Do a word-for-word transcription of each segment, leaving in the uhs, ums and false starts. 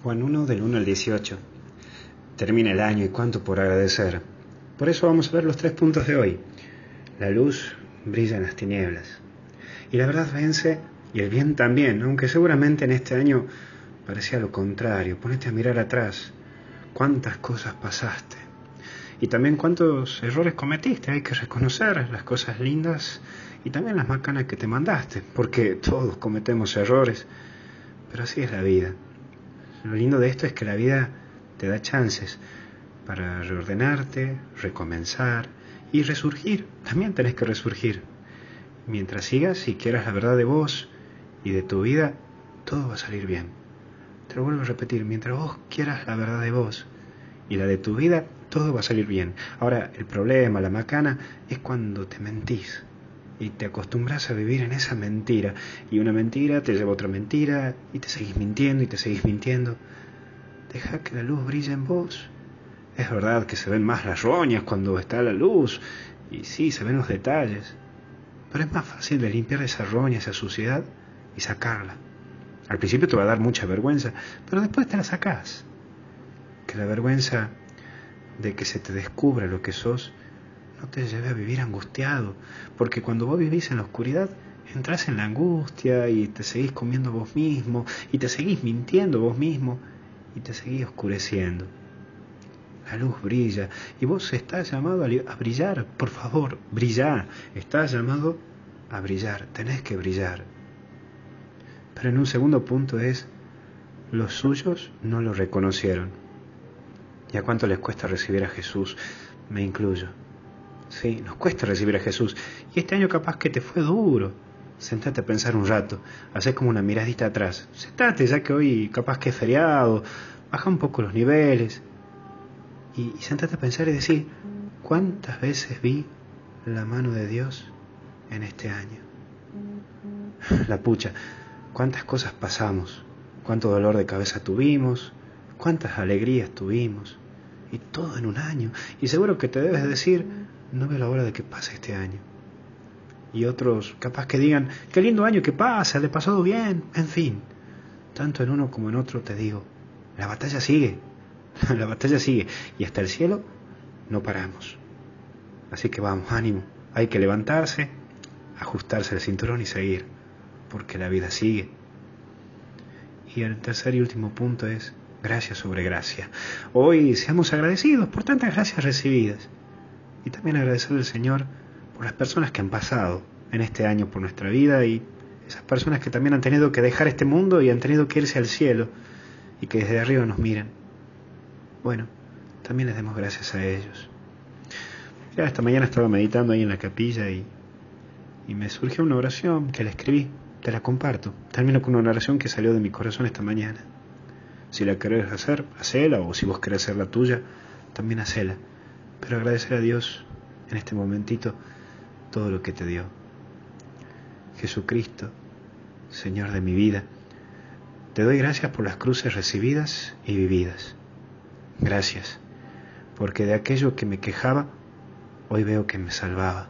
Juan uno del uno al dieciocho. Termina el año y cuánto por agradecer. Por eso vamos a ver los tres puntos de hoy. La luz brilla en las tinieblas. Y la verdad vence y el bien también, aunque seguramente en este año parecía lo contrario. Ponete a mirar atrás. Cuántas cosas pasaste. Y también cuántos errores cometiste. Hay que reconocer las cosas lindas y también las macanas que te mandaste. Porque todos cometemos errores. Pero así es la vida. Lo lindo de esto es que la vida te da chances para reordenarte, recomenzar y resurgir. También tenés que resurgir. Mientras sigas y quieras la verdad de vos y de tu vida, todo va a salir bien. Te lo vuelvo a repetir, mientras vos quieras la verdad de vos y la de tu vida, todo va a salir bien. Ahora, el problema, la macana, es cuando te mentís y te acostumbras a vivir en esa mentira. Y una mentira te lleva a otra mentira y te seguís mintiendo y te seguís mintiendo. Deja que la luz brille en vos. Es verdad que se ven más las roñas cuando está la luz. Y sí, se ven los detalles. Pero es más fácil de limpiar esa roña, esa suciedad y sacarla. Al principio te va a dar mucha vergüenza, pero después te la sacás. Que la vergüenza de que se te descubra lo que sos no te lleve a vivir angustiado, porque cuando vos vivís en la oscuridad, entras en la angustia y te seguís comiendo vos mismo, y te seguís mintiendo vos mismo, y te seguís oscureciendo. La luz brilla, y vos estás llamado a brillar, por favor, brillá, estás llamado a brillar, tenés que brillar. Pero en un segundo punto es, los suyos no lo reconocieron. ¿Y a cuánto les cuesta recibir a Jesús? Me incluyo. Sí, nos cuesta recibir a Jesús. Y este año capaz que te fue duro. Sentate a pensar un rato. Hacé como una miradita atrás. Sentate, ya que hoy capaz que es feriado. Baja un poco los niveles. Y, y sentate a pensar y decir, ¿cuántas veces vi la mano de Dios en este año? La pucha, cuántas cosas pasamos. Cuánto dolor de cabeza tuvimos. Cuántas alegrías tuvimos. Y todo en un año. Y seguro que te debes decir, no veo la hora de que pase este año. Y otros capaz que digan, qué lindo año que pasa, le he pasado bien. En fin, tanto en uno como en otro te digo, la batalla sigue. La batalla sigue. Y hasta el cielo no paramos. Así que vamos, ánimo. Hay que levantarse, ajustarse el cinturón y seguir. Porque la vida sigue. Y el tercer y último punto es, gracia sobre gracia. Hoy seamos agradecidos por tantas gracias recibidas. Y también agradecer al Señor por las personas que han pasado en este año por nuestra vida y esas personas que también han tenido que dejar este mundo y han tenido que irse al cielo y que desde arriba nos miran. Bueno, también les demos gracias a ellos. Ya esta mañana estaba meditando ahí en la capilla y, y me surgió una oración que la escribí, te la comparto. Termino con una oración que salió de mi corazón esta mañana. Si la querés hacer, hacela, o si vos querés hacer la tuya, también hacela. Pero agradecer a Dios en este momentito todo lo que te dio. Jesucristo, Señor de mi vida, te doy gracias por las cruces recibidas y vividas. Gracias, porque de aquello que me quejaba, hoy veo que me salvaba.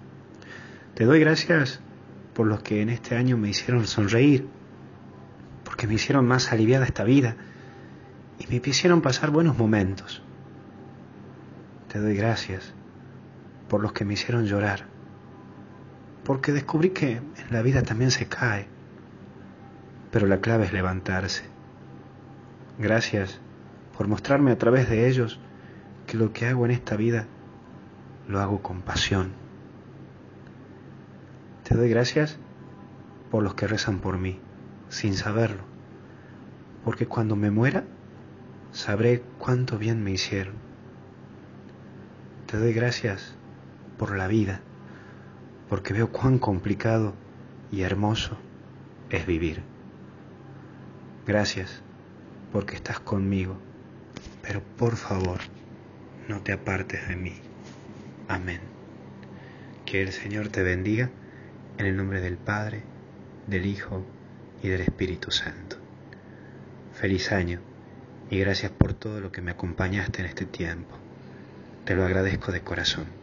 Te doy gracias por los que en este año me hicieron sonreír, porque me hicieron más aliviada esta vida y me hicieron pasar buenos momentos. Te doy gracias por los que me hicieron llorar, porque descubrí que en la vida también se cae, pero la clave es levantarse. Gracias por mostrarme a través de ellos que lo que hago en esta vida lo hago con pasión. Te doy gracias por los que rezan por mí, sin saberlo, porque cuando me muera sabré cuánto bien me hicieron. Te doy gracias por la vida, porque veo cuán complicado y hermoso es vivir. Gracias porque estás conmigo, pero por favor, no te apartes de mí. Amén. Que el Señor te bendiga en el nombre del Padre, del Hijo y del Espíritu Santo. Feliz año y gracias por todo lo que me acompañaste en este tiempo. Te lo agradezco de corazón.